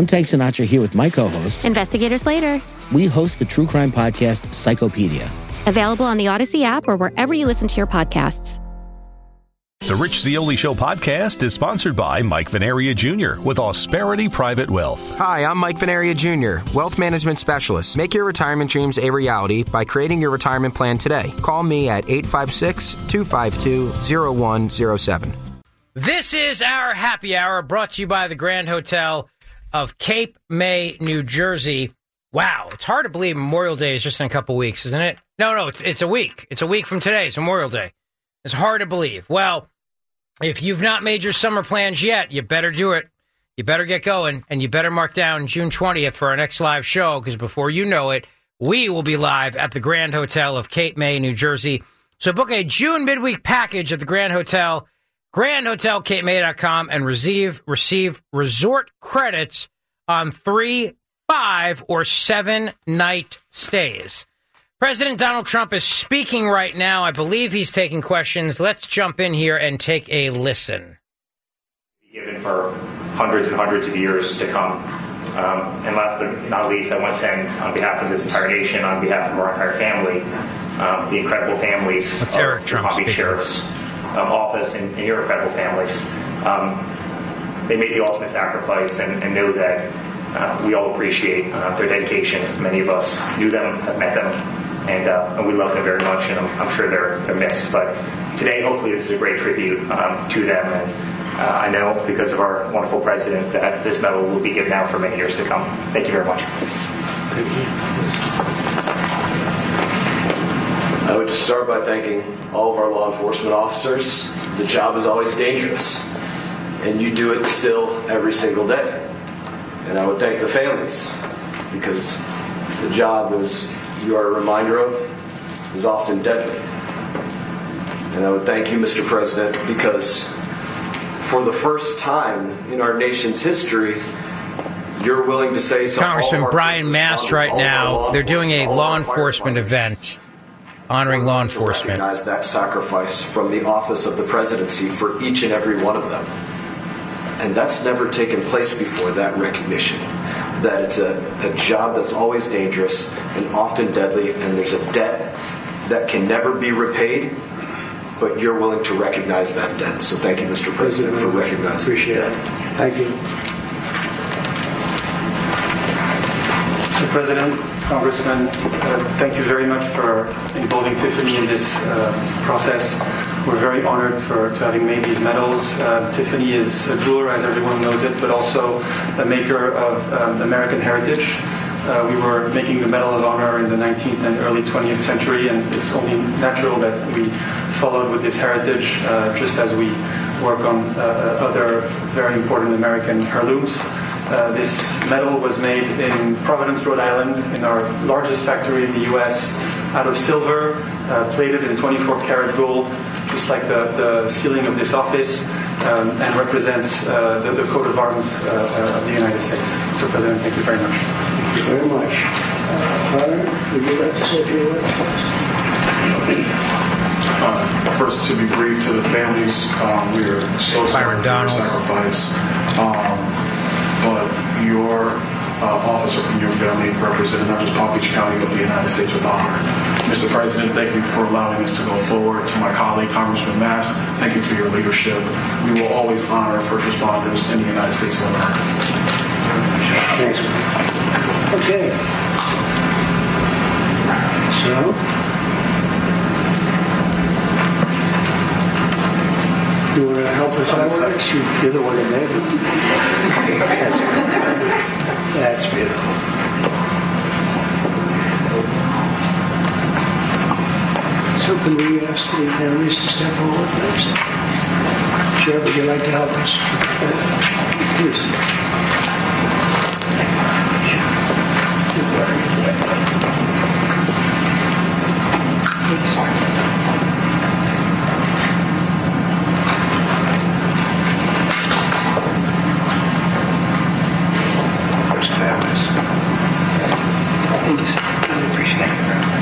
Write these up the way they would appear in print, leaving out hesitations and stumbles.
I'm Tank Sinatra here with my co-host, Investigator Slater. We host the true crime podcast, Psychopedia. Available on the Odyssey app or wherever you listen to your podcasts. The Rich Zeoli Show podcast is sponsored by Mike Venaria Jr. with Ausperity Private Wealth. Hi, I'm Mike Venaria Jr., wealth management specialist. Make your retirement dreams a reality by creating your retirement plan today. Call me at 856-252-0107. This is our happy hour brought to you by the Grand Hotel of Cape May, New Jersey. Wow, it's hard to believe Memorial Day is just in a couple weeks, isn't it? No, it's a week. It's a week from today. It's Memorial Day. It's hard to believe. Well, if you've not made your summer plans yet, you better do it. You better get going, and you better mark down June 20th for our next live show, because before you know it, we will be live at the Grand Hotel of Cape May, New Jersey. So book a June midweek package at the Grand Hotel, grandhotelcapemay.com, and receive resort credits on 3, 5, or 7-night stays. President Donald Trump is speaking right now. I believe he's taking questions. Let's jump in here and take a listen. Given for hundreds and hundreds of years to come. And last but not least, I want to send, on behalf of this entire nation, on behalf of our entire family, the incredible families of the Palm Beach Sheriff's Office and your incredible families. They made the ultimate sacrifice and know that we all appreciate their dedication. Many of us knew them, have met them, and we love them very much, and I'm sure they're missed. But today, hopefully, this is a great tribute to them, and I know, because of our wonderful president, that this medal will be given out for many years to come. Thank you very much. Thank you. I would just start by thanking all of our law enforcement officers. The job is always dangerous, and you do it still every single day. And I would thank the families, because the job, as you are a reminder of, is often deadly. And I would thank you, Mr. President, because for the first time in our nation's history, you're willing to say to Congressman Brian Mast right now, they're doing a law enforcement event honoring law enforcement. Recognize that sacrifice from the office of the presidency for each and every one of them. And that's never taken place before, that recognition. That it's a job that's always dangerous and often deadly, and there's a debt that can never be repaid, but you're willing to recognize that debt. So thank you, Mr. President, for recognizing that. Thank you. Mr. President, Congressman, thank you very much for involving Tiffany in this process. We're very honored to having made these medals. Tiffany is a jeweler, as everyone knows it, but also a maker of American heritage. We were making the Medal of Honor in the 19th and early 20th century, and it's only natural that we followed with this heritage, just as we work on other very important American heirlooms. This medal was made in Providence, Rhode Island, in our largest factory in the U.S., out of silver, plated in 24-karat gold, just like the ceiling of this office, and represents the coat of arms of the United States. Mr. President, thank you very much. Thank you very much. Father, would you like to say a few words? First, to be brief to the families, we are so sorry for your sacrifice. But your officer from your family represented not just Palm Beach County, but the United States with honor. Mr. President, thank you for allowing us to go forward. To my colleague, Congressman Mast, thank you for your leadership. We will always honor first responders in the United States of America. Thanks. Okay. So, you want to help us out with this? You're the one that made it. That's beautiful. So can we ask the families to step forward, please? Sheriff, would you like to help us? Please. First families. Thank you, sir. I appreciate it very much.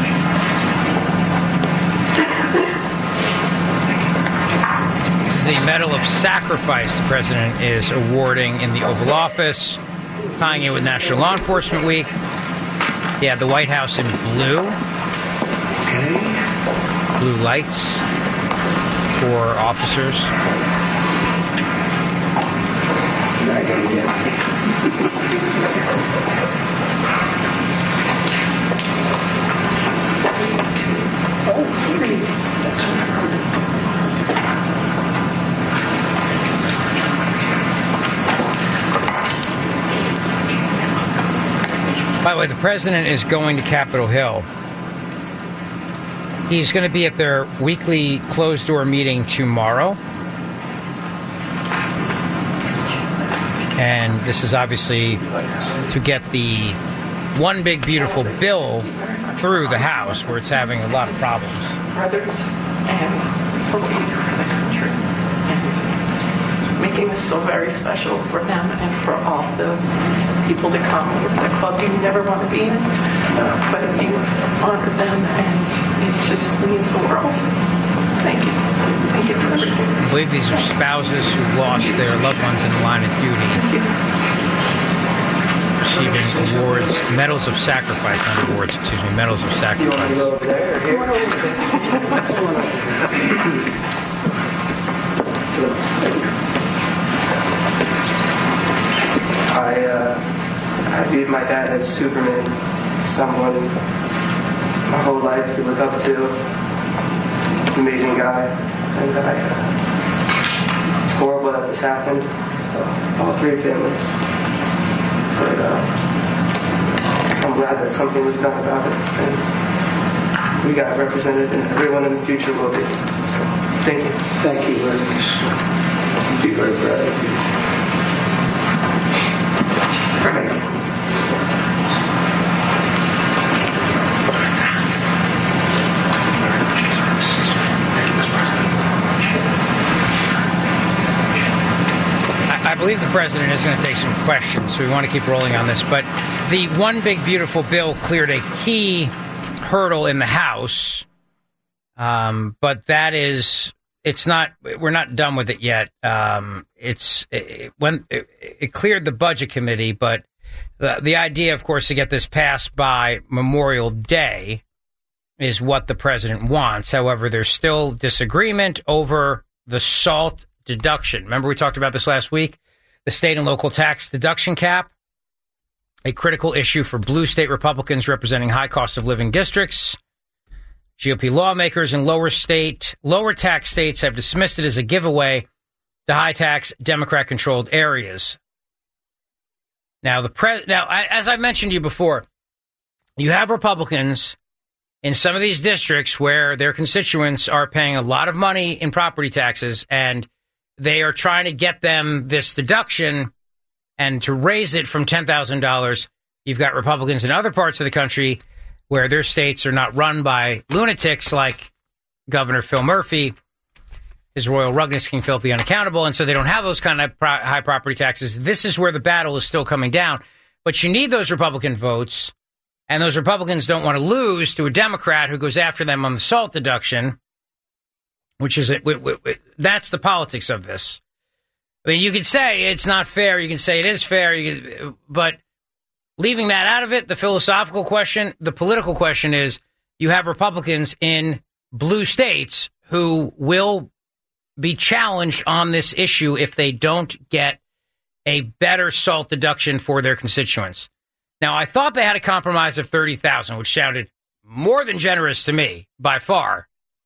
This is the Medal of Sacrifice the President is awarding in the Oval Office tying in with National Law Enforcement Week. He had the White House in blue. Okay. Blue lights for officers. I gotta get By the way, the president is going to Capitol Hill. He's going to be at their weekly closed-door meeting tomorrow. And this is obviously to get the one big beautiful bill through the House, where it's having a lot of problems. Brothers and people leader for the country. And making this so very special for them and for all the people to come. It's a club you never want to be in, but you honor them, and it just means the world. Thank you. Thank you for everything. I believe these are spouses who lost their loved ones in the line of duty. Receiving awards, medals of sacrifice, not awards, excuse me, medals of sacrifice. You want to go over there or here? I viewed my dad as Superman, someone my whole life you look up to, amazing guy, and it's horrible that this happened, all three families, but I'm glad that something was done about it, and we got represented, and everyone in the future will be, so thank you. Thank you very much. I'll be very proud of you. Thank you. I believe the president is going to take some questions, so we want to keep rolling on this. But the one big beautiful bill cleared a key hurdle in the House, but that is, it's not. We're not done with it yet. It cleared the Budget Committee, but the idea, of course, to get this passed by Memorial Day is what the president wants. However, there's still disagreement over the SALT deduction. Remember, we talked about this last week? The state and local tax deduction cap, a critical issue for blue state Republicans representing high cost of living districts. GOP lawmakers in lower tax states have dismissed it as a giveaway to high tax Democrat-controlled areas. Now, as I mentioned to you before, you have Republicans in some of these districts where their constituents are paying a lot of money in property taxes, and they are trying to get them this deduction and to raise it from $10,000. You've got Republicans in other parts of the country where their states are not run by lunatics like Governor Phil Murphy. His royal rugness can filthy unaccountable, and so they don't have those kind of high property taxes. This is where the battle is still coming down. But you need those Republican votes, and those Republicans don't want to lose to a Democrat who goes after them on the SALT deduction, which is that's the politics of this. I mean, you can say it's not fair. You can say it is fair. But leaving that out of it, the philosophical question, the political question is, you have Republicans in blue states who will be challenged on this issue if they don't get a better SALT deduction for their constituents. Now, I thought they had a compromise of $30,000, which sounded more than generous to me by far.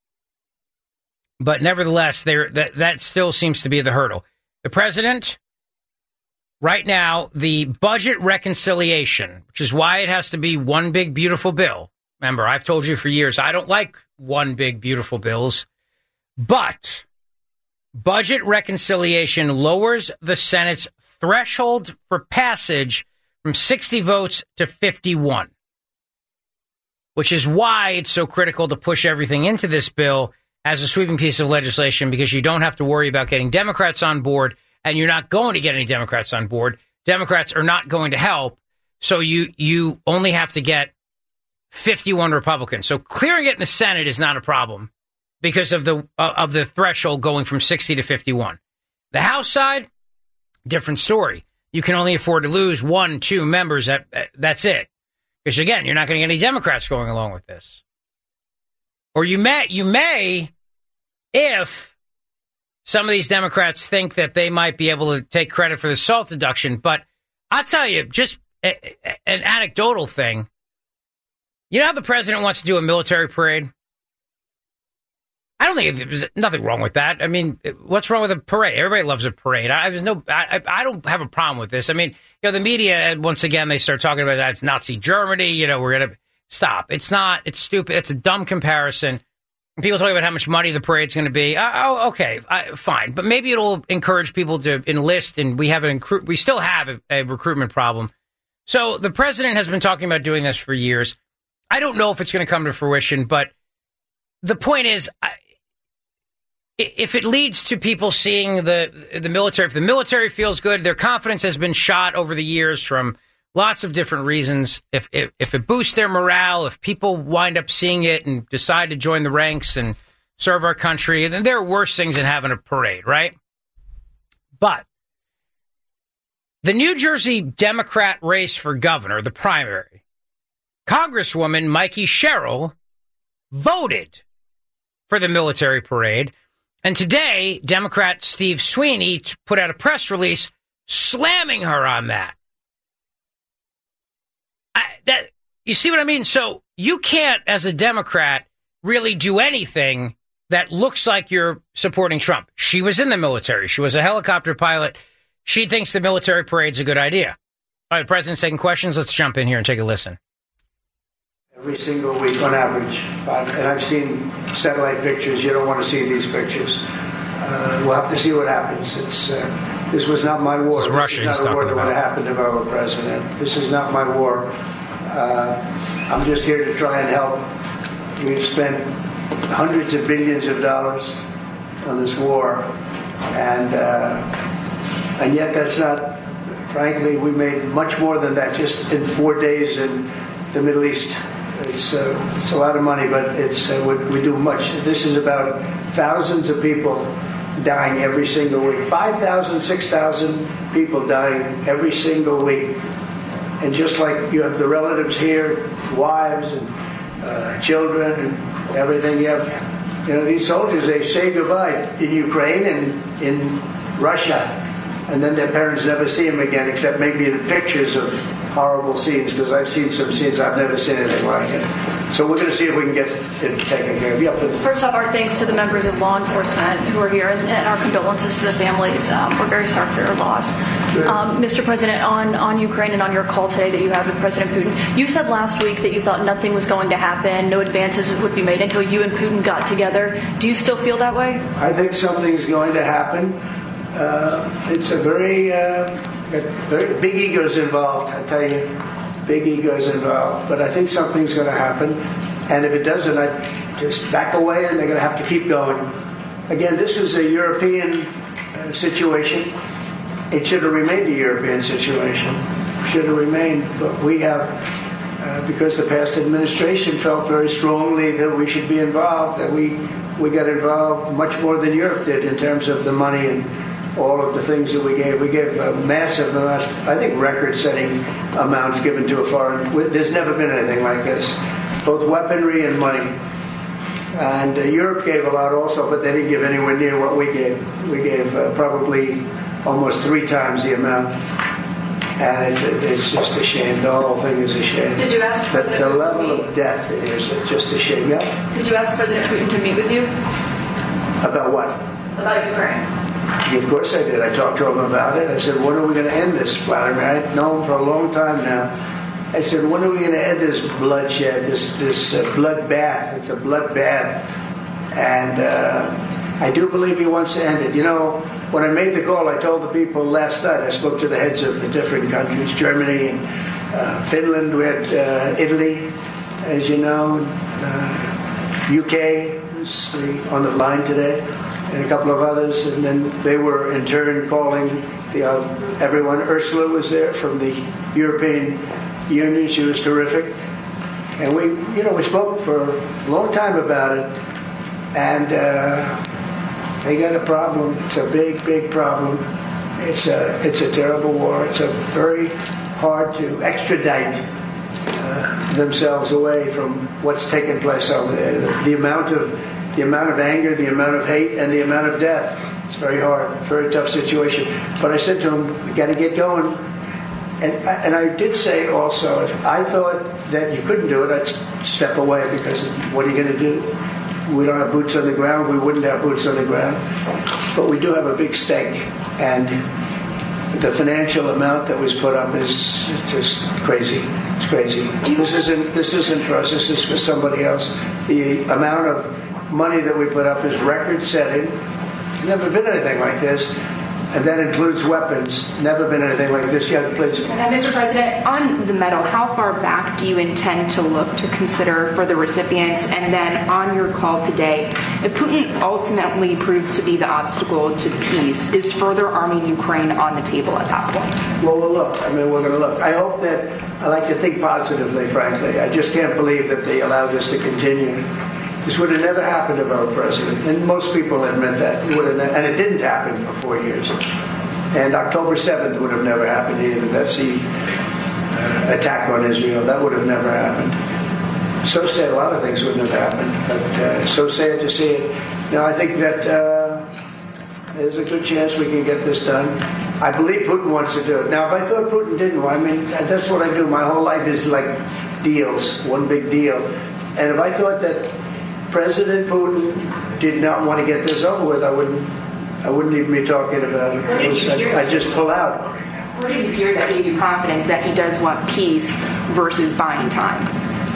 But nevertheless, that still seems to be the hurdle. The president, right now, the budget reconciliation, which is why it has to be one big, beautiful bill. Remember, I've told you for years, I don't like one big, beautiful bills. But budget reconciliation lowers the Senate's threshold for passage from 60 votes to 51, which is why it's so critical to push everything into this bill as a sweeping piece of legislation, because you don't have to worry about getting Democrats on board, and you're not going to get any Democrats on board. Democrats are not going to help, so you only have to get 51 Republicans. So clearing it in the Senate is not a problem because of the threshold going from 60 to 51. The House side, different story. you can only afford to lose 1-2 members. That's it. Because, again, you're not going to get any Democrats going along with this. Or you may, if some of these Democrats think that they might be able to take credit for the SALT deduction. But I'll tell you, just an anecdotal thing. You know how the president wants to do a military parade? I don't think there's nothing wrong with that. I mean, what's wrong with a parade? Everybody loves a parade. I don't have a problem with this. I mean, the media, once again, they start talking about that. It's Nazi Germany. We're going to stop. It's not. It's stupid. It's a dumb comparison. People talking about how much money the parade's going to be. Okay, fine. But maybe it'll encourage people to enlist, and we still have a recruitment problem. So the president has been talking about doing this for years. I don't know if it's going to come to fruition, but the point is, if it leads to people seeing the military, if the military feels good, their confidence has been shot over the years from lots of different reasons. If it boosts their morale, if people wind up seeing it and decide to join the ranks and serve our country, then there are worse things than having a parade, right? But the New Jersey Democrat race for governor, the primary, Congresswoman Mikey Sherrill voted for the military parade. And today, Democrat Steve Sweeney put out a press release slamming her on that. You see what I mean? So you can't, as a Democrat, really do anything that looks like you're supporting Trump. She was in the military. She was a helicopter pilot. She thinks the military parade's a good idea. All right, the president's taking questions. Let's jump in here and take a listen. Every single week on average. And I've seen satellite pictures. You don't want to see these pictures. We'll have to see what happens. This was not my war. This is not a war that would have happened if I were president. This is not my war. I'm just here to try and help. We've spent hundreds of billions of dollars on this war. And yet that's not, frankly, we made much more than that just in 4 days in the Middle East. It's a lot of money, but we do much. This is about thousands of people dying every single week. 5,000, 6,000 people dying every single week. And just like you have the relatives here, wives and children and everything, you have, these soldiers, they say goodbye in Ukraine and in Russia. And then their parents never see them again, except maybe in pictures of horrible scenes, because I've seen some scenes I've never seen anything like it. So we're going to see if we can get it taken care of. Yep. First off, our thanks to the members of law enforcement who are here, and our condolences to the families. We're very sorry for your loss. Sure. Mr. President, on Ukraine and on your call today that you had with President Putin, you said last week that you thought nothing was going to happen, no advances would be made until you and Putin got together. Do you still feel that way? I think something's going to happen. It's a very big egos involved, I tell you. Big egos involved. But I think something's going to happen. And if it doesn't, I just back away and they're going to have to keep going. Again, this was a European situation. It should have remained a European situation. Should have remained. But we have, because the past administration felt very strongly that we should be involved, that we got involved much more than Europe did in terms of the money and all of the things that we gave. We gave massive amounts, I think record-setting amounts given to a foreign. There's never been anything like this, both weaponry and money. And Europe gave a lot also, but they didn't give anywhere near what we gave. We gave probably almost 3 times the amount. And it's just a shame. The whole thing is a shame. Did you ask President the level of death is just a shame. Yeah. Did you ask President Putin to meet with you? About what? About Ukraine. Of course I did. I talked to him about it. I said, when are we going to end this, Vladimir? I've known him for a long time now. I said, when are we going to end this bloodshed, this bloodbath? It's a bloodbath. And I do believe he wants to end it. When I made the call, I told the people last night, I spoke to the heads of the different countries, Germany and Finland. We had Italy, as you know, UK was on the line today, and a couple of others. And then they were in turn calling everyone. Ursula was there from the European Union. She was terrific. And we spoke for a long time about it. And they got a problem. It's a big, big problem. It's a terrible war. It's very hard to extradite themselves away from what's taken place over there. The amount of anger, the amount of hate, and the amount of death. It's very hard, very tough situation. But I said to him, we got to get going. And I did say also, if I thought that you couldn't do it, I'd step away, because what are you going to do? We don't have boots on the ground. We wouldn't have boots on the ground. But we do have a big stake. And the financial amount that was put up is just crazy. It's crazy. This isn't for us. This is for somebody else. The amount of money that we put up is record-setting. Never been anything like this. And that includes weapons. Never been anything like this yet, please. And Mr. President, on the medal, how far back do you intend to look to consider for the recipients? And then on your call today, if Putin ultimately proves to be the obstacle to peace, is further arming Ukraine on the table at that point? Well, we'll look. I mean, we're going to look. I hope that, I like to think positively, frankly. I just can't believe that they allowed this to continue. This would have never happened to our president, and most people admit that. It would have, and it didn't happen for 4 years. And October 7th would have never happened either. That's the attack on Israel. That would have never happened. So sad, a lot of things wouldn't have happened, but so sad to see it. Now, I think that there's a good chance we can get this done. I believe Putin wants to do it. Now, if I thought Putin didn't, I mean, that's what I do. My whole life is like deals, one big deal. And if I thought that President Putin did not want to get this over with, I wouldn't even be talking about it. I'd just pull out. Where did you hear that gave you confidence that he does want peace versus buying time?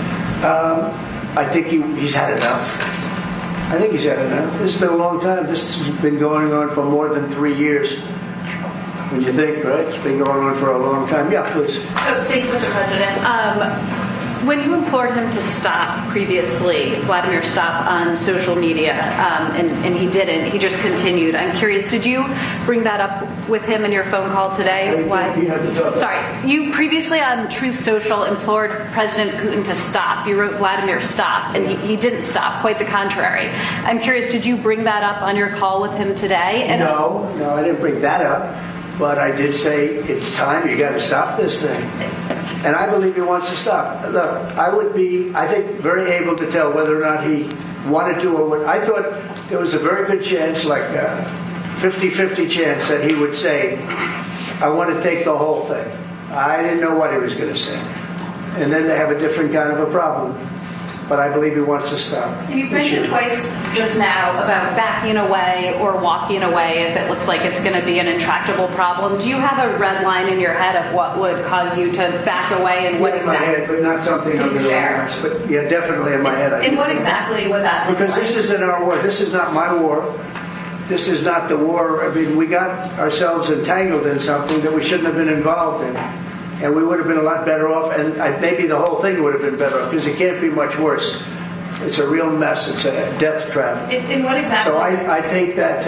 I think he's had enough. I think he's had enough. This has been a long time. This has been going on for more than 3 years. When you think, right? It's been going on for a long time. Yeah, please. Thank you, Mr. President. When you implored him to stop previously, Vladimir, stop on social media, and he didn't, he just continued. I'm curious, did you bring that up with him in your phone call today? Why? Sorry, you previously on Truth Social implored President Putin to stop. You wrote Vladimir stop, and he didn't stop, quite the contrary. I'm curious, did you bring that up on your call with him today? And no, I didn't bring that up. But I did say, it's time, you got to stop this thing. And I believe he wants to stop. Look, I would be, I think, very able to tell whether or not he wanted to or what. I thought there was a very good chance, like a 50-50 chance, that he would say, I want to take the whole thing. I didn't know what he was going to say. And then they have a different kind of a problem. But I believe he wants to stop. And you mentioned twice just now about backing away or walking away if it looks like it's going to be an intractable problem. Do you have a red line in your head of what would cause you to back away and what exactly? In my head, but not something I'm going to announce. But yeah, definitely in my head. And what exactly would that look Because like? This isn't our war. This is not my war. This is not the war. I mean, we got ourselves entangled in something that we shouldn't have been involved in. And we would have been a lot better off, and maybe the whole thing would have been better off, because it can't be much worse. It's a real mess. It's a death trap. In what exactly? So I think that,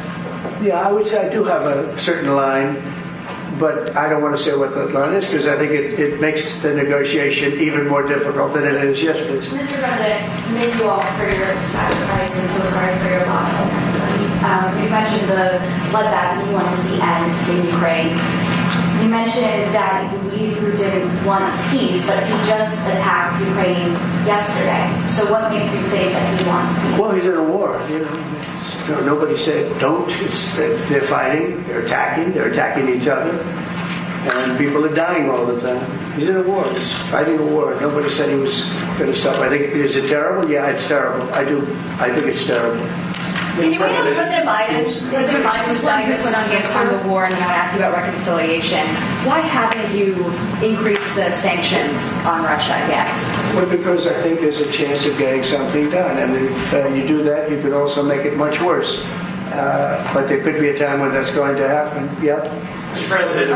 I would say I do have a certain line, but I don't want to say what that line is, because I think it makes the negotiation even more difficult than it is. Yes, please. Mr. President, thank you all for your sacrifice, and so sorry for your loss and everybody. You mentioned the bloodbath that you want to see end in Ukraine. You mentioned that you believe Putin wants peace, but he just attacked Ukraine yesterday. So what makes you think that he wants peace? Well, he's in a war. Nobody said don't. They're fighting. They're attacking each other. And people are dying all the time. He's in a war. He's fighting a war. Nobody said he was going to stop. I think, is it terrible? Yeah, it's terrible. I think it's terrible. Can you wait on President Biden? President Biden just got to put on the war, and then I want to ask you about reconciliation. Why haven't you increased the sanctions on Russia yet? Well, because I think there's a chance of getting something done. And if you do that, you could also make it much worse. But there could be a time when that's going to happen. Yep. Mr. President,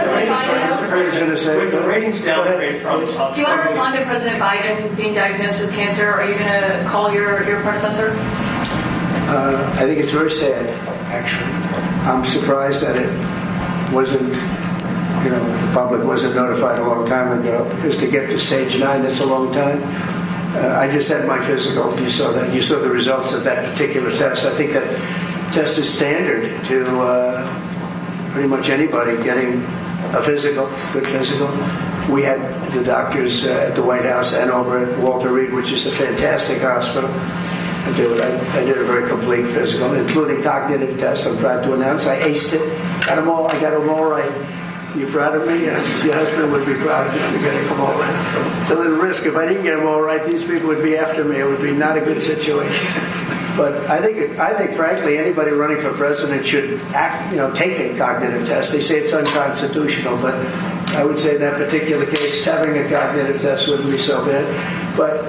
with the ratings downgrade from do you want to respond to President Biden being diagnosed with cancer? Are you going to call your predecessor? I think it's very sad, actually. I'm surprised that it wasn't, the public wasn't notified a long time ago, because to get to stage 9, that's a long time. I just had my physical. You saw that. You saw the results of that particular test. I think that test is standard to pretty much anybody getting a physical, good physical. We had the doctors at the White House and over at Walter Reed, which is a fantastic hospital. I did a very complete physical, including cognitive tests. I'm proud to announce I aced it. I got them all right. You proud of me? Yes. Your husband would be proud of me for getting them all right. It's a little risk. If I didn't get them all right, these people would be after me. It would be not a good situation. But I think, frankly, anybody running for president should take a cognitive test. They say it's unconstitutional, but I would say in that particular case, having a cognitive test wouldn't be so bad. But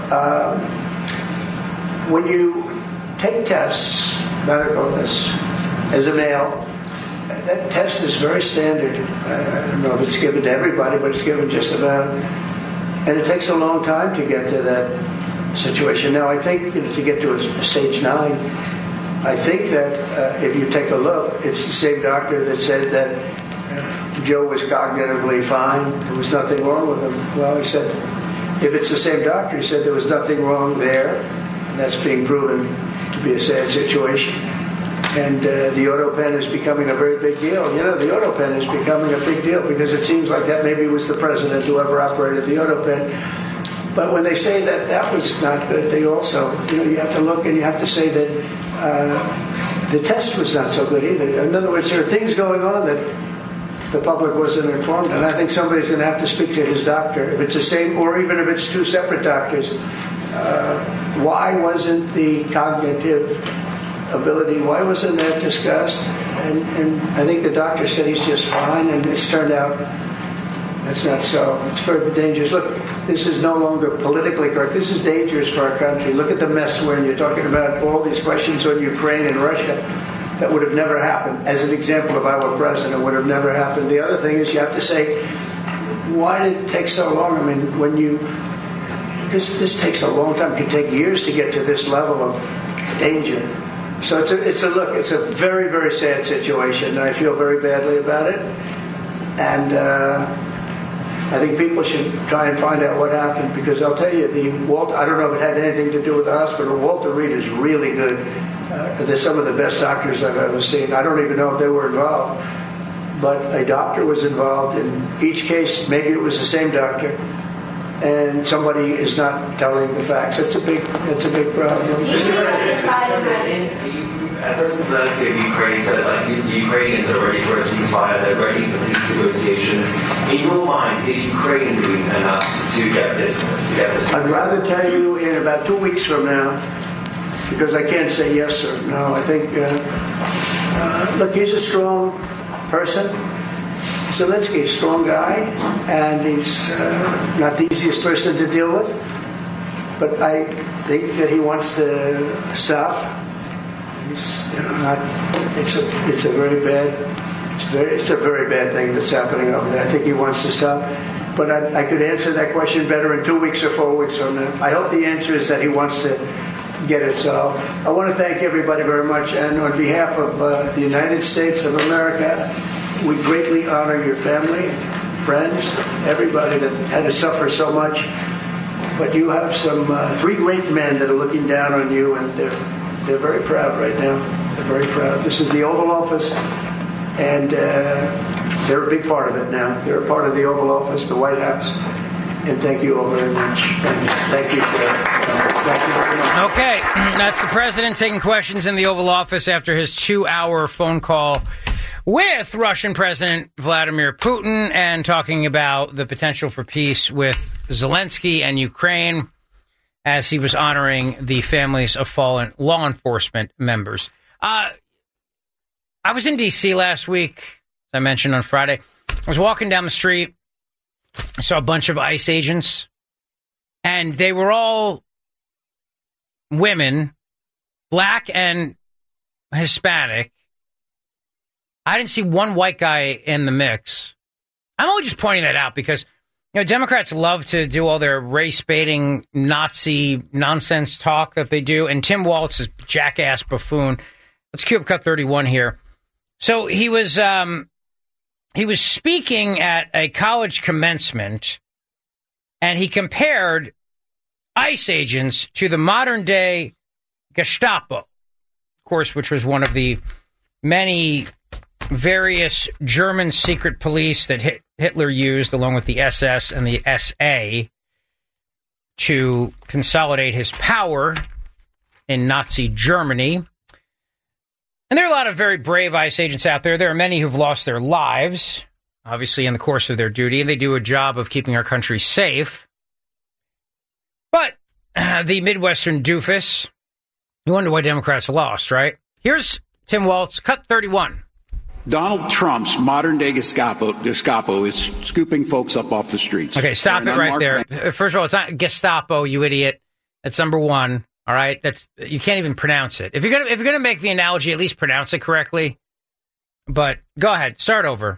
when you take tests, medical tests, as a male, that test is very standard. I don't know if it's given to everybody, but it's given just about. And it takes a long time to get to that situation. Now, I think to get to a stage 9, I think that if you take a look, it's the same doctor that said that Joe was cognitively fine. There was nothing wrong with him. Well, he said, if it's the same doctor, he said there was nothing wrong there. And that's being proven to be a sad situation. And the AutoPen is becoming a very big deal. The AutoPen is becoming a big deal because it seems like that maybe was the president who ever operated the AutoPen. But when they say that was not good, they also, you have to look and you have to say that the test was not so good either. In other words, there are things going on that the public wasn't informed, and I think somebody's going to have to speak to his doctor, if it's the same, or even if it's 2 separate doctors. Why wasn't the cognitive ability, why wasn't that discussed? And I think the doctor said he's just fine, and it's turned out that's not so. It's very dangerous. Look, this is no longer politically correct. This is dangerous for our country. Look at the mess we're in. You're talking about all these questions on Ukraine and Russia. That would have never happened. As an example, if I were president, it would have never happened. The other thing is you have to say, why did it take so long? I mean, this takes a long time. It can take years to get to this level of danger. So it's a very, very sad situation, and I feel very badly about it. And I think people should try and find out what happened, because I'll tell you, I don't know if it had anything to do with the hospital. Walter Reed is really good. They're some of the best doctors I've ever seen. I don't even know if they were involved, but a doctor was involved in each case. Maybe it was the same doctor, and somebody is not telling the facts. It's a big problem. President Zelensky of Ukraine says the Ukrainians are ready for a ceasefire, they're ready for peace negotiations. In your mind, is Ukraine doing enough to get this? I'd rather tell you in about 2 weeks from now, because I can't say yes or no. I think, look, he's a strong person. Zelensky is a strong guy, and he's not the easiest person to deal with. But I think that he wants to stop. It's a very bad thing that's happening over there. I think he wants to stop. But I could answer that question better in 2 weeks or 4 weeks from now. I hope the answer is that he wants to get it solved. I want to thank everybody very much, and on behalf of the United States of America, we greatly honor your family, friends, everybody that had to suffer so much. But you have some 3 great men that are looking down on you, and they're very proud right now. They're very proud. This is the Oval Office, and they're a big part of it now. They're a part of the Oval Office, the White House. And thank you all very much. Thank you for that. Okay, that's the president taking questions in the Oval Office after his 2-hour phone call with Russian President Vladimir Putin and talking about the potential for peace with Zelensky and Ukraine as he was honoring the families of fallen law enforcement members. I was in D.C. last week, as I mentioned on Friday. I was walking down the street. I saw a bunch of ICE agents, and they were all women, black and Hispanic. I didn't see one white guy in the mix. I'm only just pointing that out because, Democrats love to do all their race-baiting Nazi nonsense talk that they do, and Tim Walz is jackass buffoon. Let's cue up cut 31 here. So he was speaking at a college commencement, and he compared ICE agents to the modern-day Gestapo, of course, which was one of the many various German secret police that Hitler used, along with the SS and the SA, to consolidate his power in Nazi Germany. And there are a lot of very brave ICE agents out there. There are many who've lost their lives, obviously, in the course of their duty, and they do a job of keeping our country safe. But the Midwestern doofus, you wonder why Democrats lost, right? Here's Tim Walz, cut 31. Donald Trump's modern-day Gestapo is scooping folks up off the streets. Okay, stop it right there. First of all, it's not Gestapo, you idiot. That's number one. All right, you can't even pronounce it. If you're gonna make the analogy, at least pronounce it correctly. But go ahead, start over.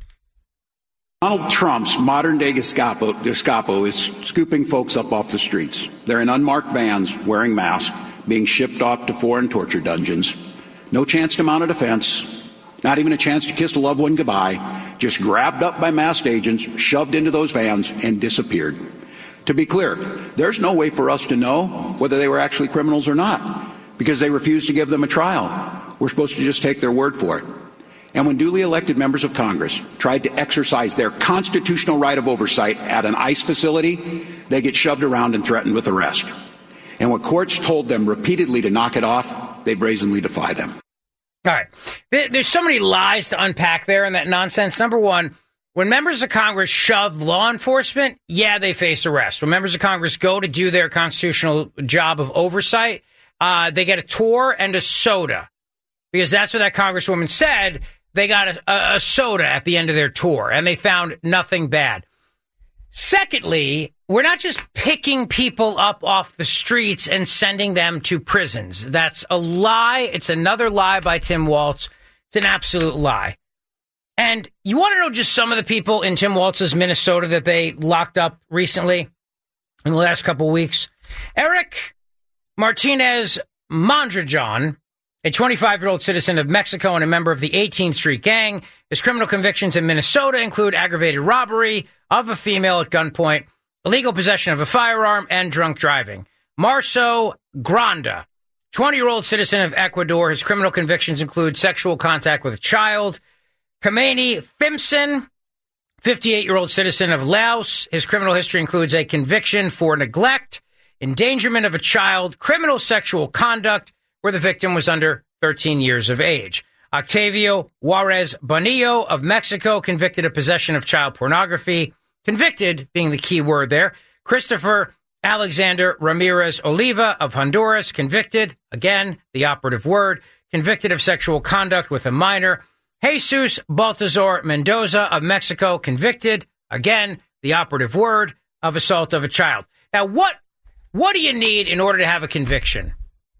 Donald Trump's modern-day Gestapo is scooping folks up off the streets. They're in unmarked vans, wearing masks, being shipped off to foreign torture dungeons. No chance to mount a defense. Not even a chance to kiss a loved one goodbye. Just grabbed up by masked agents, shoved into those vans, and disappeared. To be clear, there's no way for us to know whether they were actually criminals or not, because they refused to give them a trial. We're supposed to just take their word for it. And when duly elected members of Congress tried to exercise their constitutional right of oversight at an ICE facility, they get shoved around and threatened with arrest. And when courts told them repeatedly to knock it off, they brazenly defy them. All right. There's so many lies to unpack there in that nonsense. Number one, when members of Congress shove law enforcement, yeah, they face arrest. When members of Congress go to do their constitutional job of oversight, they get a tour and a soda. Because that's what that Congresswoman said. They got a soda at the end of their tour, and they found nothing bad. Secondly, we're not just picking people up off the streets and sending them to prisons. That's a lie. It's another lie by Tim Walz. It's an absolute lie. And you want to know just some of the people in Tim Walz's Minnesota that they locked up recently in the last couple of weeks? Eric Martinez Mondragon, a 25-year-old citizen of Mexico and a member of the 18th Street Gang. His criminal convictions in Minnesota include aggravated robbery of a female at gunpoint, illegal possession of a firearm, and drunk driving. Marco Granda, 20-year-old citizen of Ecuador. His criminal convictions include sexual contact with a child. Kamani Phimson, 58-year-old citizen of Laos. His criminal history includes a conviction for neglect, endangerment of a child, criminal sexual conduct, where the victim was under 13 years of age. Octavio Juarez Bonillo of Mexico, convicted of possession of child pornography. Convicted being the key word there. Christopher Alexander Ramirez Oliva of Honduras, convicted, again, the operative word, convicted of sexual conduct with a minor. Jesus Baltazar Mendoza of Mexico, convicted, again, the operative word, of assault of a child. Now, what do you need in order to have a conviction?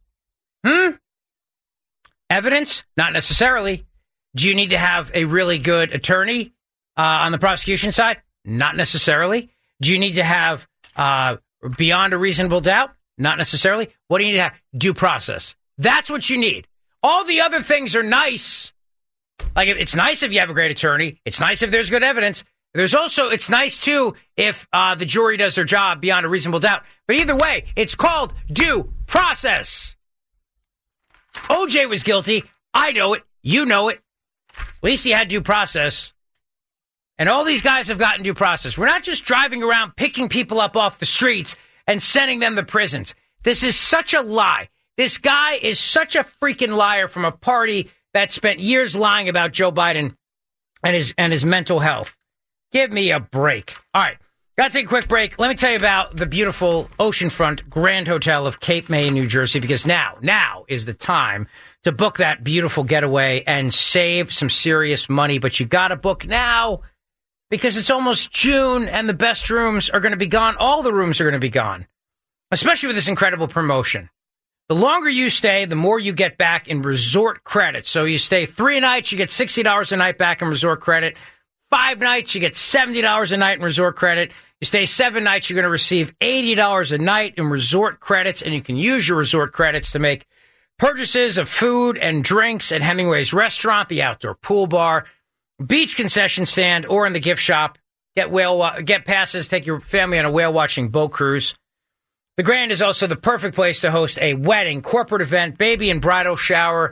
Evidence? Not necessarily. Do you need to have a really good attorney on the prosecution side? Not necessarily. Do you need to have beyond a reasonable doubt? Not necessarily. What do you need to have? Due process. That's what you need. All the other things are nice. Like, it's nice if you have a great attorney. It's nice if there's good evidence. There's also, it's nice, too, if the jury does their job beyond a reasonable doubt. But either way, it's called due process. OJ was guilty. I know it. You know it. At least he had due process. And all these guys have gotten due process. We're not just driving around picking people up off the streets and sending them to prisons. This is such a lie. This guy is such a freaking liar from a party that spent years lying about Joe Biden and his mental health. Give me a break. All right. Got to take a quick break. Let me tell you about the beautiful oceanfront Grand Hotel of Cape May, New Jersey, because now is the time to book that beautiful getaway and save some serious money. But you got to book now because it's almost June and the best rooms are going to be gone. All the rooms are going to be gone, especially with this incredible promotion. The longer you stay, the more you get back in resort credit. So you stay 3 nights, you get $60 a night back in resort credit. 5 nights, you get $70 a night in resort credit. You stay 7 nights, you're going to receive $80 a night in resort credits, and you can use your resort credits to make purchases of food and drinks at Hemingway's restaurant, the outdoor pool bar, beach concession stand, or in the gift shop. Get passes, take your family on a whale-watching boat cruise. The Grand is also the perfect place to host a wedding, corporate event, baby and bridal shower,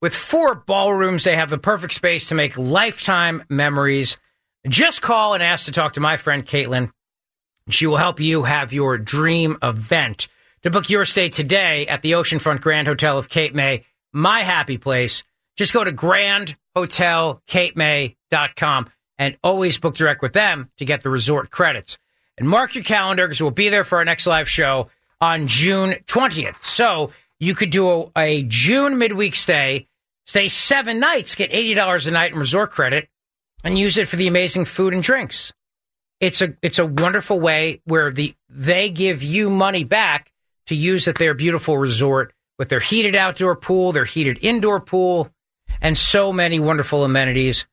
With 4 ballrooms, they have the perfect space to make lifetime memories. Just call and ask to talk to my friend Caitlin. She will help you have your dream event. To book your stay today at the Oceanfront Grand Hotel of Cape May, my happy place, just go to grandhotelcapemay.com and always book direct with them to get the resort credits. And mark your calendar because we'll be there for our next live show on June 20th. So you could do a June midweek stay 7 nights, get $80 a night in resort credit, and use it for the amazing food and drinks. It's a wonderful way where they give you money back to use at their beautiful resort with their heated outdoor pool, their heated indoor pool, and so many wonderful amenities.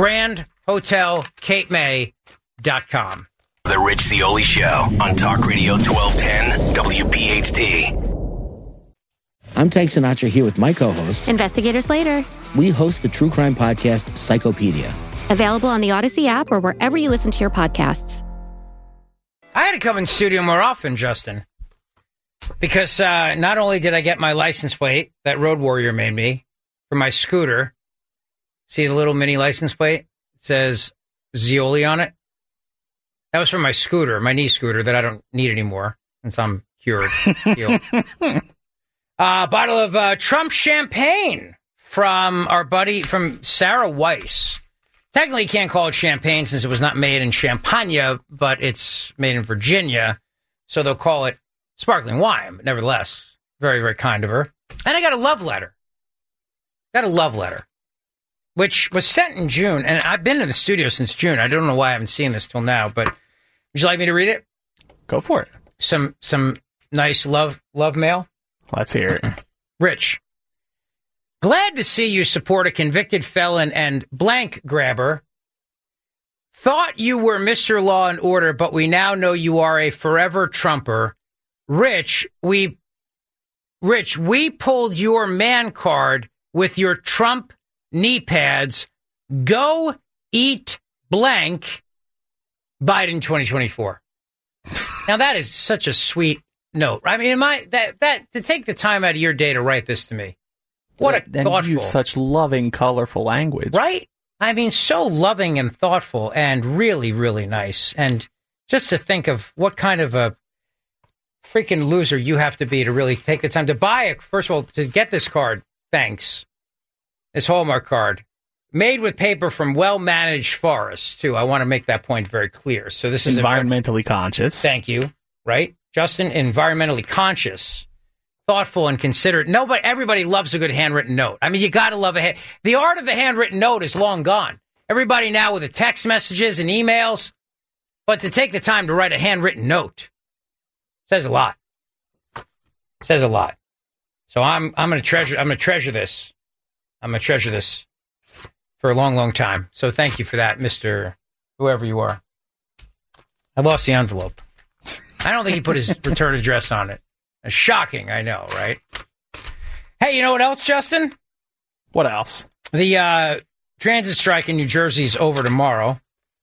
GrandHotelCapeMay.com. The Rich Zeoli Show on Talk Radio 1210 WPHT. I'm Tank Sinatra here with my co-host, Investigator Slater. We host the true crime podcast, Psychopedia. Available on the Odyssey app or wherever you listen to your podcasts. I had to come in studio more often, Justin, because not only did I get my license plate that Road Warrior made me for my scooter. See the little mini license plate? It says Zeoli on it. That was from my scooter, my knee scooter that I don't need anymore since I'm cured. Bottle of Trump champagne from our buddy, from Sarah Weiss. Technically, you can't call it champagne since it was not made in Champagne, but it's made in Virginia, so they'll call it sparkling wine. But nevertheless, very, very kind of her. And I got a love letter. Which was sent in June, and I've been in the studio since June. I don't know why I haven't seen this till now, but would you like me to read it? Go for it. Some nice love mail? Let's hear it. Rich, glad to see you support a convicted felon and blank grabber. Thought you were Mr. Law and Order, but we now know you are a forever Trumper. Rich, we pulled your man card with your Trump knee pads. Go eat blank. Biden 2024. Now that is such a sweet note. I mean, that to take the time out of your day to write this to me. What a thoughtful. Use such loving, colorful language. Right? I mean, so loving and thoughtful and really, really nice. And just to think of what kind of a freaking loser you have to be to really take the time to buy it. First of all, to get this card. Thanks. This Hallmark card. Made with paper from well-managed forests, too. I want to make that point very clear. So this is environmentally conscious. Thank you. Right? Justin, environmentally conscious, thoughtful, and considerate. Everybody loves a good handwritten note. I mean, you got to love the art of the handwritten note is long gone. Everybody now with the text messages and emails. But to take the time to write a handwritten note says a lot. Says a lot. So I'm going to treasure this. I'm going to treasure this for a long, long time. So thank you for that, Mr. Whoever you are. I lost the envelope. I don't think he put his return address on it. Shocking, I know, right? Hey, you know what else, Justin? What else? The transit strike in New Jersey is over tomorrow.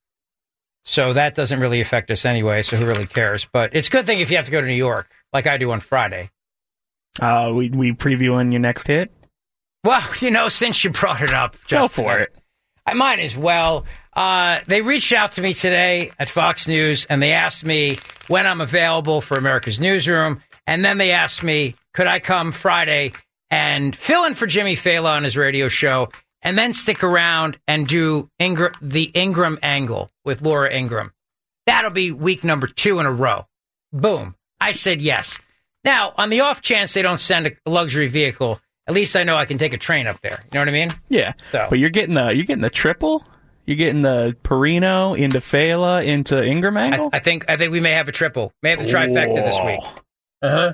So that doesn't really affect us anyway, so who really cares? But it's a good thing if you have to go to New York, like I do on Friday. We previewing your next hit? Well, since you brought it up, Justin, go for it. I might as well. They reached out to me today at Fox News, and they asked me when I'm available for America's Newsroom. And then they asked me, could I come Friday and fill in for Jimmy Fallon on his radio show, and then stick around and do the Ingram Angle with Laura Ingram. That'll be week number 2 in a row. Boom. I said yes. Now, on the off chance they don't send a luxury vehicle, at least I know I can take a train up there. You know what I mean? Yeah. So. But you're getting the triple? You're getting the Perino into Fela into Ingram Angle? I think we may have a triple. May have the trifecta this week. Uh-huh.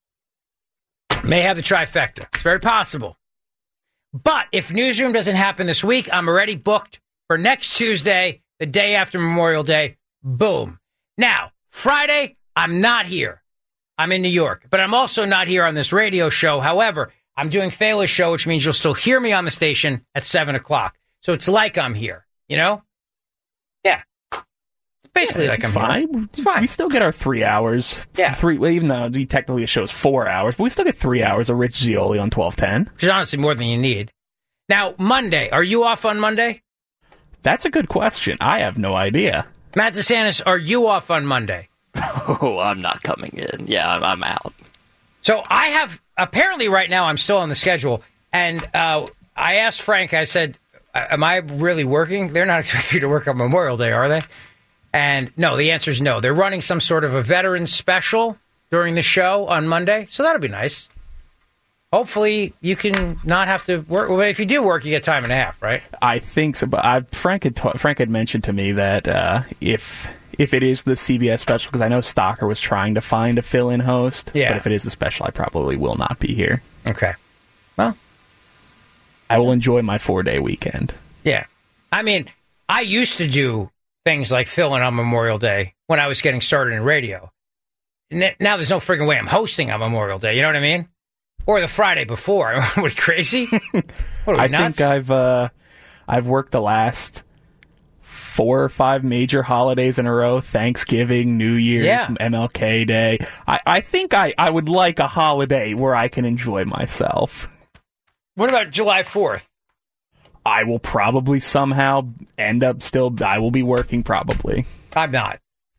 May have the trifecta. It's very possible. But if Newsroom doesn't happen this week, I'm already booked for next Tuesday, the day after Memorial Day. Boom. Now, Friday, I'm not here. I'm in New York. But I'm also not here on this radio show. However, I'm doing Fela's show, which means you'll still hear me on the station at 7 o'clock. So it's like I'm here, Yeah. It's basically like I'm fine. Here. It's fine. We still get our 3 hours. Yeah. Even though technically the show's 4 hours, but we still get 3 hours of Rich Zeoli on 1210. Which is honestly more than you need. Now, Monday, are you off on Monday? That's a good question. I have no idea. Matt DeSantis, are you off on Monday? Oh, I'm not coming in. Yeah, I'm out. So I have, apparently right now I'm still on the schedule. And I asked Frank, I said, am I really working? They're not expecting you to work on Memorial Day, are they? And no, the answer is no. They're running some sort of a veteran special during the show on Monday. So that'll be nice. Hopefully you can not have to work. Well, if you do work, you get time and a half, right? I think so. But Frank had mentioned to me that if it is the CBS special, because I know Stalker was trying to find a fill-in host. Yeah. But if it is the special, I probably will not be here. Okay. Well, I will enjoy my 4-day weekend. Yeah. I mean, I used to do things like fill-in on Memorial Day when I was getting started in radio. Now there's no friggin' way I'm hosting on Memorial Day. You know what I mean? Or the Friday before. What are we, crazy? What are we, I nuts? think I've worked the last 4 or 5 major holidays in a row: Thanksgiving, New Year's, MLK Day. I think I would like a holiday where I can enjoy myself. What about July 4th? I will probably somehow end up I will be working probably. I'm not.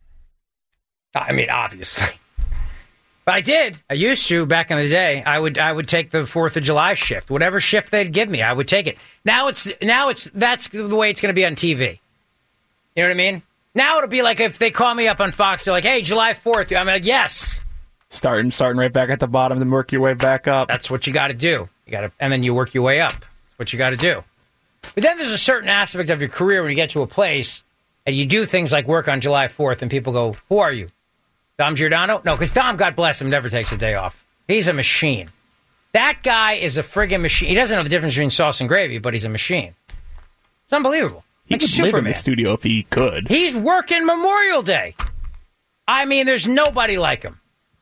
I mean, obviously. But I did. I used to back in the day. I would take the 4th of July shift. Whatever shift they'd give me, I would take it. Now that's the way it's going to be on TV. You know what I mean? Now it'll be like if they call me up on Fox, they're like, "Hey, July 4th." I'm like, "Yes." Starting right back at the bottom, then work your way back up. That's what you got to do. And then you work your way up. That's what you got to do. But then there's a certain aspect of your career when you get to a place and you do things like work on July 4th, and people go, "Who are you? Dom Giordano?" No, because Dom, God bless him, never takes a day off. He's a machine. That guy is a friggin' machine. He doesn't know the difference between sauce and gravy, but he's a machine. It's unbelievable. He could live in the studio if he could. He's working Memorial Day. I mean, there's nobody like him.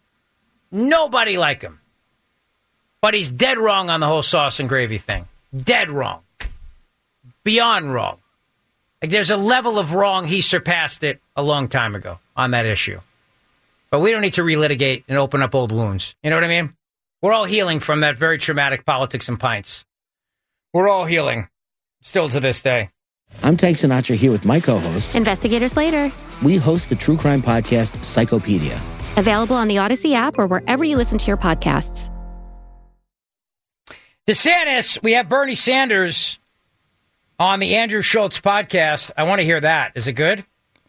Nobody like him. But he's dead wrong on the whole sauce and gravy thing. Dead wrong. Beyond wrong. Like, there's a level of wrong, he surpassed it a long time ago on that issue. But we don't need to relitigate and open up old wounds. You know what I mean? We're all healing from that very traumatic Politics and Pints. We're all healing. Still to this day. I'm Tank Sinatra here with my co-host, Investigator Slater. We host the true crime podcast, Psychopedia. Available on the Odyssey app or wherever you listen to your podcasts. DeSantis, we have Bernie Sanders on the Andrew Schultz podcast. I want to hear that. Is it good?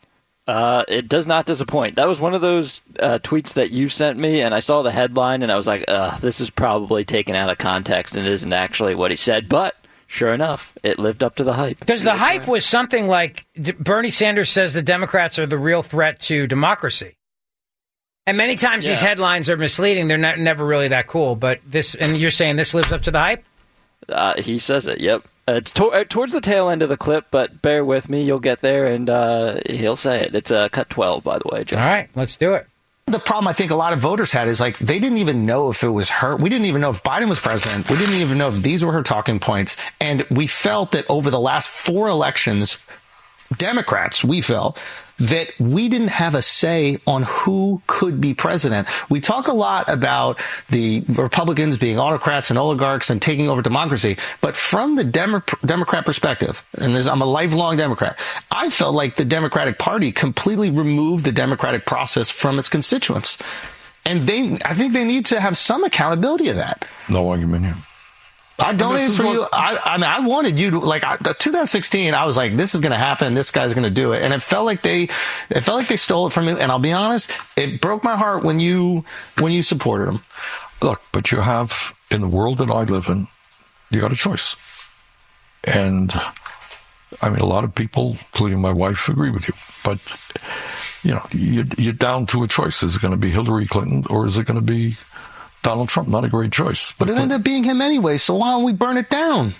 It does not disappoint. That was one of those tweets that you sent me, and I saw the headline, and I was like, this is probably taken out of context and isn't actually what he said. But sure enough, it lived up to the hype. Because the hype was something like Bernie Sanders says the Democrats are the real threat to democracy. And many times these headlines are misleading. They're never really that cool. But this, and you're saying this lives up to the hype? He says it, yep. It's towards the tail end of the clip, but bear with me. You'll get there, and he'll say it. It's cut 12, by the way, Justin. All right, let's do it. The problem I think a lot of voters had is, like, they didn't even know if it was her. We didn't even know if Biden was president. We didn't even know if these were her talking points. And we felt that over the last 4 elections, Democrats, we felt that we didn't have a say on who could be president. We talk a lot about the Republicans being autocrats and oligarchs and taking over democracy, but from the Democrat perspective, and I'm a lifelong Democrat, I felt like the Democratic Party completely removed the democratic process from its constituents. And I think they need to have some accountability of that. No argument here. I donated for you. I mean, I wanted you to, like, 2016, I was like, this is going to happen. This guy's going to do it. And it felt like they stole it from me. And I'll be honest, it broke my heart when you supported him. Look, but you have, in the world that I live in, you got a choice. And I mean, a lot of people, including my wife, agree with you. But, you know, you're down to a choice. Is it going to be Hillary Clinton or is it going to be Donald Trump? Not a great choice. But it ended up being him anyway, so why don't we burn it down?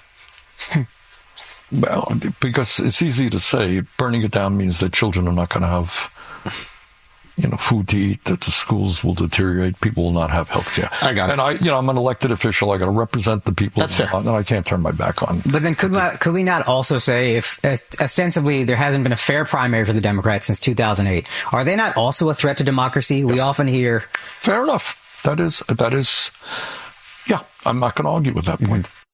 Well, because it's easy to say. Burning it down means that children are not going to have, you know, food to eat, that the schools will deteriorate, people will not have health care. I got it. And I'm an elected official. I got to represent the people. That's fair. And I can't turn my back on. But then could we not also say, if ostensibly there hasn't been a fair primary for the Democrats since 2008, are they not also a threat to democracy? Yes. We often hear... Fair enough. That is, yeah, I'm not going to argue with that point.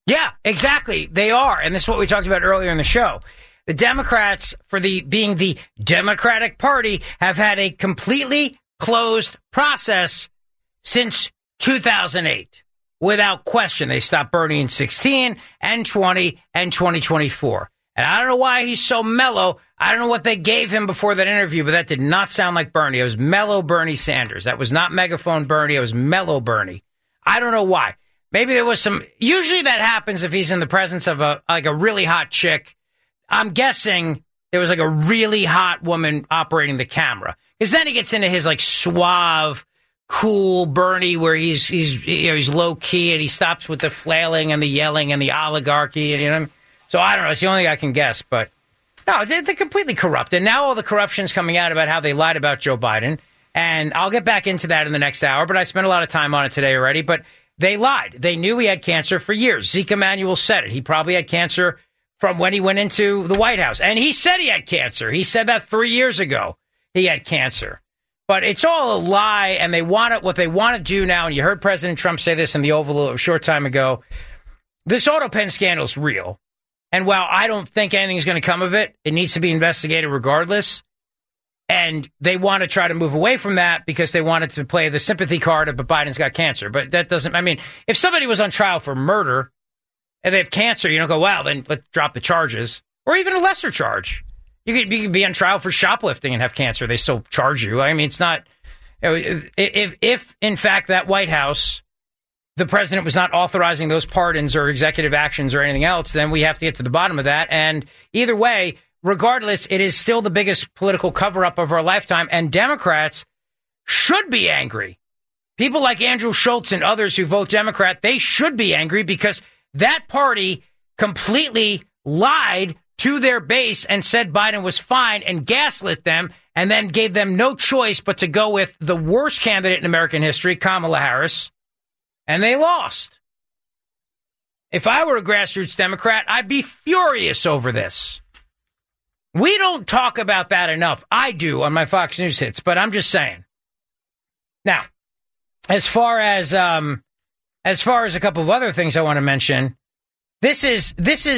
Yeah, exactly. They are. And this is what we talked about earlier in the show. The Democrats, for being the Democratic Party, have had a completely closed process since 2008. Without question. They stopped Bernie in 16 and 20 and 2024. And I don't know why he's so mellow. I don't know what they gave him before that interview, but that did not sound like Bernie. It was mellow Bernie Sanders. That was not megaphone Bernie. It was mellow Bernie. I don't know why. Maybe there was some. Usually that happens if he's in the presence of a really hot chick. I'm guessing there was like a really hot woman operating the camera, because then he gets into his like suave, cool Bernie, where he's low key and he stops with the flailing and the yelling and the oligarchy, and you know. So I don't know. It's the only thing I can guess, but no, they're completely corrupt, and now all the corruption's coming out about how they lied about Joe Biden, and I'll get back into that in the next hour. But I spent a lot of time on it today already. But they lied. They knew he had cancer for years. Zeke Emanuel said it. He probably had cancer from when he went into the White House, and he said he had cancer. He said that 3 years ago. He had cancer. But it's all a lie, and they want it. What they want to do now, and you heard President Trump say this in the Oval a short time ago, this auto pen scandal is real. And while I don't think anything's going to come of it, it needs to be investigated regardless. And they want to try to move away from that because they wanted to play the sympathy card of, but Biden's got cancer. But that doesn't, I mean, if somebody was on trial for murder and they have cancer, you don't go, well, then let's drop the charges. Or even a lesser charge. You could be on trial for shoplifting and have cancer. They still charge you. I mean, it's not, if in fact that White House, the president was not authorizing those pardons or executive actions or anything else, then we have to get to the bottom of that. And either way, regardless, it is still the biggest political cover-up of our lifetime, and Democrats should be angry. People like Andrew Schultz and others who vote Democrat, they should be angry because that party completely lied to their base and said Biden was fine and gaslit them, and then gave them no choice but to go with the worst candidate in American history, Kamala Harris. And they lost. If I were a grassroots Democrat, I'd be furious over this. We don't talk about that enough. I do on my Fox News hits, but I'm just saying. Now, as far as a couple of other things I want to mention, this is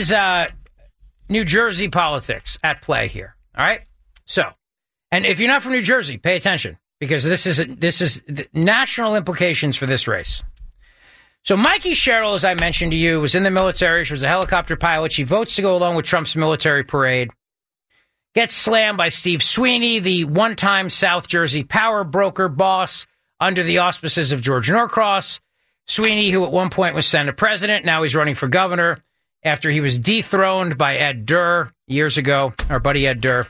New Jersey politics at play here. All right. So, and if you're not from New Jersey, pay attention, because this is national implications for this race. So Mikey Sherrill, as I mentioned to you, was in the military. She was a helicopter pilot. She votes to go along with Trump's military parade. Gets slammed by Steve Sweeney, the one-time South Jersey power broker boss under the auspices of George Norcross. Sweeney, who at one point was Senate president, now he's running for governor after he was dethroned by Ed Durr years ago, our buddy Ed Durr.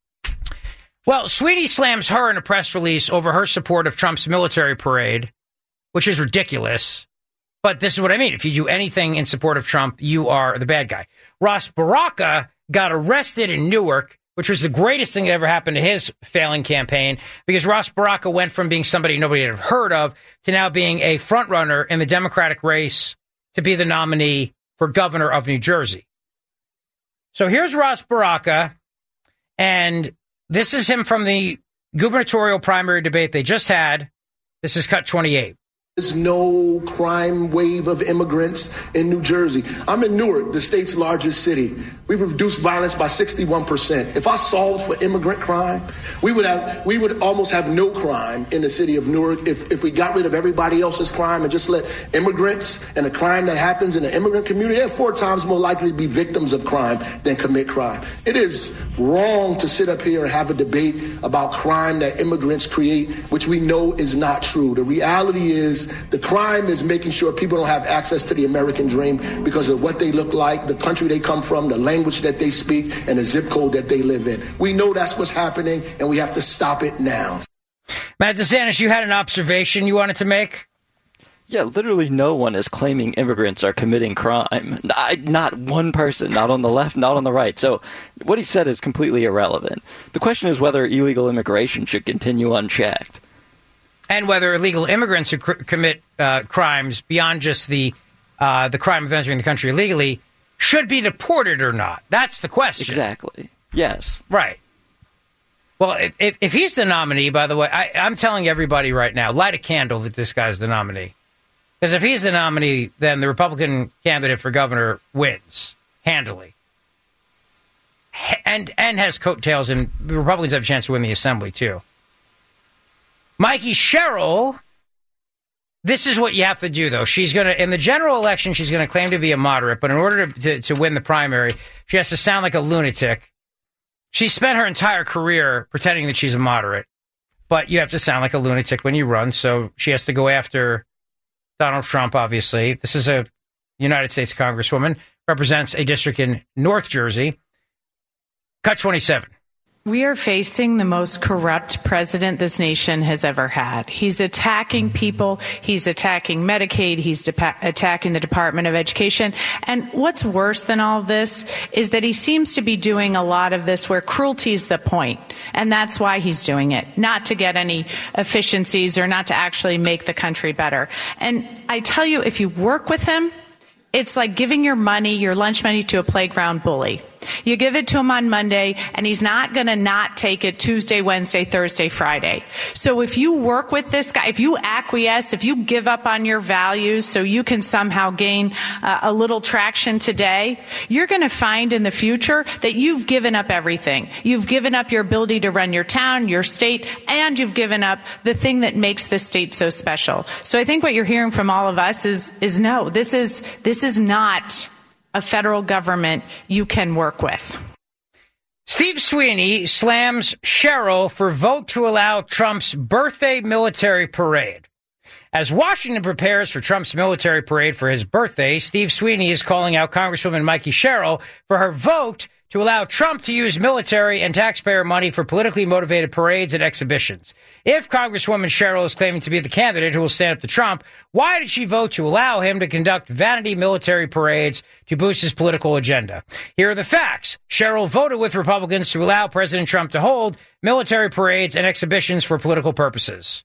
Well, Sweeney slams her in a press release over her support of Trump's military parade, which is ridiculous. But this is what I mean. If you do anything in support of Trump, you are the bad guy. Ross Baraka got arrested in Newark, which was the greatest thing that ever happened to his failing campaign, because Ross Baraka went from being somebody nobody had heard of to now being a front runner in the Democratic race to be the nominee for governor of New Jersey. So here's Ross Baraka, and this is him from the gubernatorial primary debate they just had. This is cut 28. There's no crime wave of immigrants in New Jersey. I'm in Newark, the state's largest city. We've reduced violence by 61%. If I solved for immigrant crime, we would almost have no crime in the city of Newark if we got rid of everybody else's crime and just let immigrants and the crime that happens in the immigrant community, they're 4 times more likely to be victims of crime than commit crime. It is wrong to sit up here and have a debate about crime that immigrants create, which we know is not true. The reality is the crime is making sure people don't have access to the American dream because of what they look like, the country they come from, the language that they speak, and the zip code that they live in. We know that's what's happening, and we have to stop it now. Matt DeSantis, you had an observation you wanted to make? Yeah, literally no one is claiming immigrants are committing crime. Not one person, not on the left, not on the right. So what he said is completely irrelevant. The question is whether illegal immigration should continue unchecked. And whether illegal immigrants who commit crimes beyond just the crime of entering the country illegally should be deported or not. That's the question. Exactly. Yes. Right. Well, if he's the nominee, by the way, I'm telling everybody right now, light a candle that this guy's the nominee. Because if he's the nominee, then the Republican candidate for governor wins handily. And has coattails, and the Republicans have a chance to win the assembly, too. Mikey Sherrill, this is what you have to do, though. She's going to, in the general election, she's going to claim to be a moderate, but in order to win the primary, she has to sound like a lunatic. She spent her entire career pretending that she's a moderate, but you have to sound like a lunatic when you run, so she has to go after Donald Trump, obviously. This is a United States Congresswoman, represents a district in North Jersey. Cut 27. We are facing the most corrupt president this nation has ever had. He's attacking people. He's attacking Medicaid. He's attacking the Department of Education. And what's worse than all of this is that he seems to be doing a lot of this where cruelty is the point. And that's why he's doing it, not to get any efficiencies or not to actually make the country better. And I tell you, if you work with him, it's like giving your money, your lunch money, to a playground bully. You give it to him on Monday, and he's not going to not take it Tuesday, Wednesday, Thursday, Friday. So if you work with this guy, if you acquiesce, if you give up on your values so you can somehow gain a little traction today, you're going to find in the future that you've given up everything. You've given up your ability to run your town, your state, and you've given up the thing that makes the state so special. So I think what you're hearing from all of us is no, this is not a federal government you can work with. Steve Sweeney slams Sherrill for vote to allow Trump's birthday military parade. As Washington prepares for Trump's military parade for his birthday, Steve Sweeney is calling out Congresswoman Mikey Sherrill for her vote to allow Trump to use military and taxpayer money for politically motivated parades and exhibitions. If Congresswoman Sherrill is claiming to be the candidate who will stand up to Trump, why did she vote to allow him to conduct vanity military parades to boost his political agenda? Here are the facts. Sherrill voted with Republicans to allow President Trump to hold military parades and exhibitions for political purposes.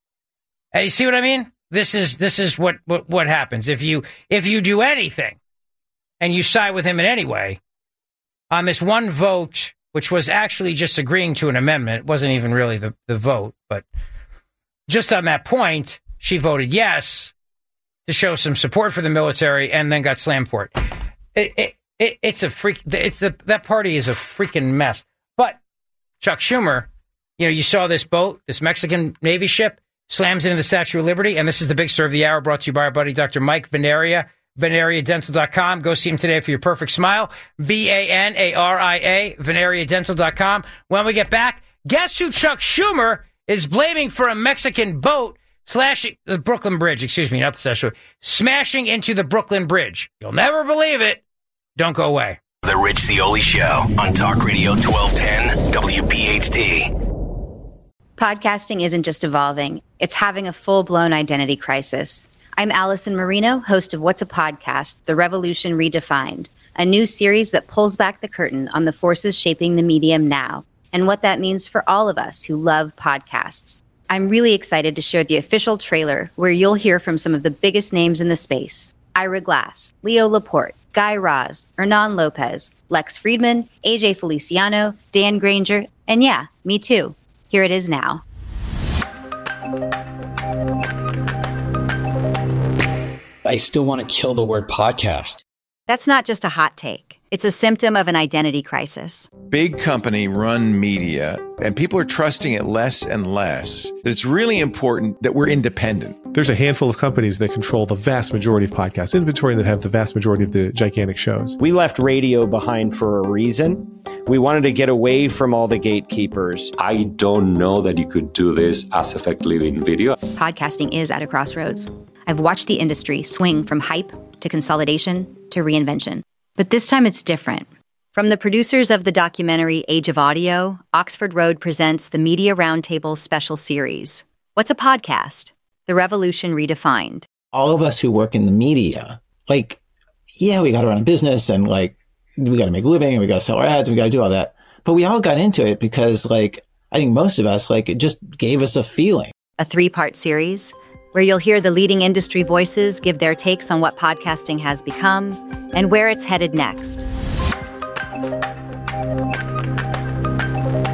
And you see what I mean? This is what happens. If you do anything and you side with him in any way, on this one vote, which was actually just agreeing to an amendment, it wasn't even really the vote, but just on that point, she voted yes to show some support for the military and then got slammed for it. It's a freak. That party is a freaking mess. But Chuck Schumer, you saw this boat, this Mexican Navy ship, slams into the Statue of Liberty, and this is the big story of the hour, brought to you by our buddy Dr. Mike Venaria. VenariaDental.com. Go see him today for your perfect smile. VANARIA, VenariaDental.com. When we get back, guess who Chuck Schumer is blaming for a Mexican boat smashing the Brooklyn Bridge? Excuse me, not the Statue. Smashing into the Brooklyn Bridge. You'll never believe it. Don't go away. The Rich Zeoli Show on Talk Radio 1210 WPHT. Podcasting isn't just evolving. It's having a full-blown identity crisis. I'm Allison Marino, host of What's a Podcast? The Revolution Redefined, a new series that pulls back the curtain on the forces shaping the medium now and what that means for all of us who love podcasts. I'm really excited to share the official trailer where you'll hear from some of the biggest names in the space. Ira Glass, Leo Laporte, Guy Raz, Hernan Lopez, Lex Friedman, AJ Feliciano, Dan Granger, and yeah, me too. Here it is now. I still want to kill the word podcast. That's not just a hot take. It's a symptom of an identity crisis. Big company run media, and people are trusting it less and less. It's really important that we're independent. There's a handful of companies that control the vast majority of podcast inventory that have the vast majority of the gigantic shows. We left radio behind for a reason. We wanted to get away from all the gatekeepers. I don't know that you could do this as effectively in video. Podcasting is at a crossroads. I've watched the industry swing from hype to consolidation to reinvention. But this time it's different. From the producers of the documentary Age of Audio, Oxford Road presents the Media Roundtable special series. What's a podcast? The Revolution Redefined. All of us who work in the media, we got to run a business and we got to make a living and we got to sell our ads and we got to do all that. But we all got into it because I think most of us, it just gave us a feeling. A 3-part series where you'll hear the leading industry voices give their takes on what podcasting has become and where it's headed next.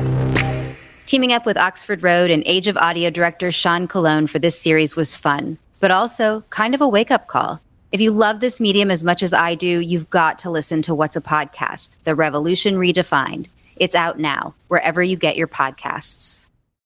Teaming up with Oxford Road and Age of Audio director Sean Colon for this series was fun. but also kind of a wake-up call. If you love this medium as much as I do, you've got to listen to What's a Podcast, The Revolution Redefined. It's out now, wherever you get your podcasts.